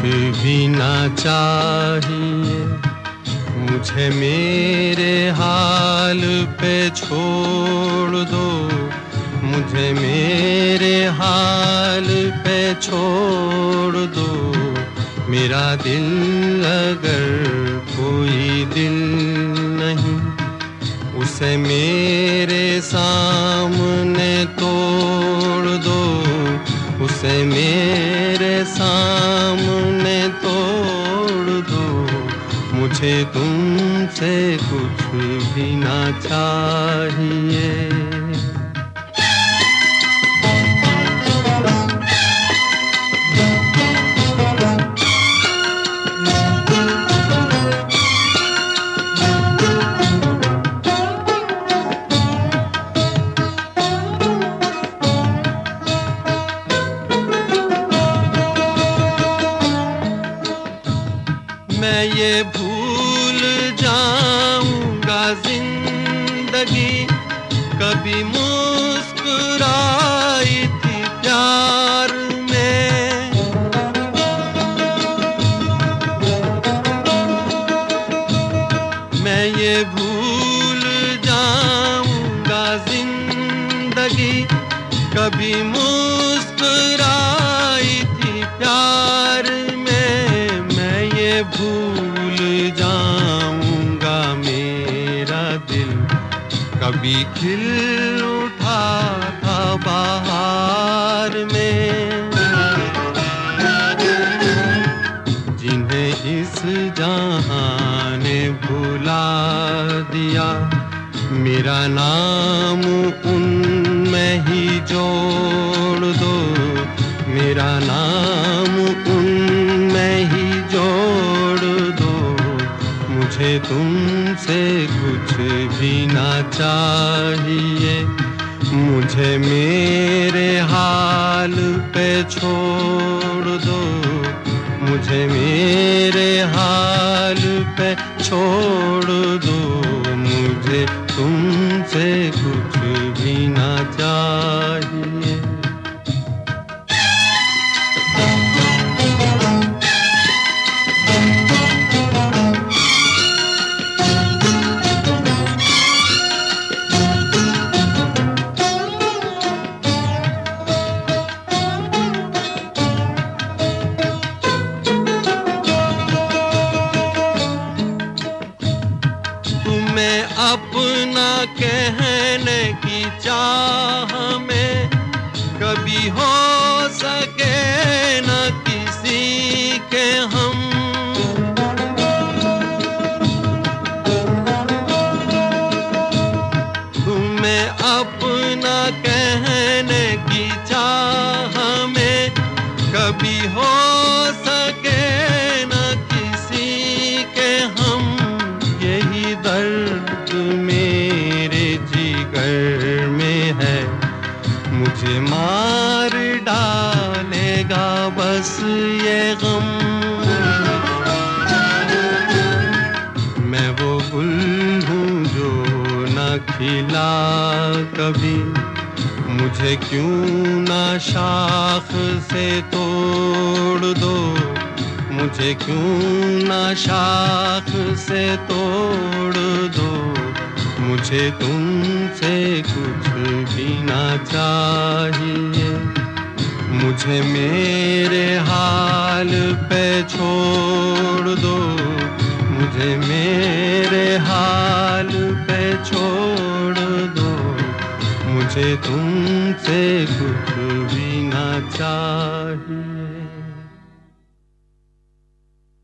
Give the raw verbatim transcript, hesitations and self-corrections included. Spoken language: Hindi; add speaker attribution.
Speaker 1: भी ना चाहिए, मुझे मेरे हाल पे छोड़ दो, मुझे मेरे हाल पे छोड़ दो। मेरा दिल अगर कोई दिल नहीं, उसे मेरे सामने तोड़ दो, उसे मेरे सामने तोड़ दो। मुझे तुमसे कुछ भी ना चाहिए। मैं ये भूल जाऊंगा जिंदगी कभी मुस्कुराई थी प्यार में। मैं ये भूल जाऊंगा जिंदगी कभी मुस्कुराई थी प्यार में। मैं ये भूल जाऊंगा मेरा दिल कभी खिल उठा था बहार में। जिन्हें इस जहां ने भुला दिया, मेरा नाम उनमें ही जोड़ दो, मेरा नाम उनमें ही जोड़ दो। मुझे तुमसे कुछ भी ना चाहिए, मुझे मेरे हाल पे छोड़ दो, मुझे मेरे हाल पे छोड़ दो। मुझे तुमसे कुछ भी ना चाहिए। तुम्हें अपना कहने की चाह में कभी हो सके न किसी के हम। तुम्हें अपना कहने की चाह में कभी हो सके न किसी के हम। यही दर्द मेरे जिगर में है, मुझे मार डालेगा बस ये गम। मैं वो गुल हूँ जो न खिला कभी, मुझे क्यों ना शाख से तोड़ दो, मुझे क्यों ना शाख से तोड़ दो। मुझे तुमसे कुछ भी ना चाहिए, मुझे मेरे हाल पे छोड़ दो, मुझे मेरे हाल पे छोड़ दो। मुझे तुमसे कुछ भी ना चाहिए।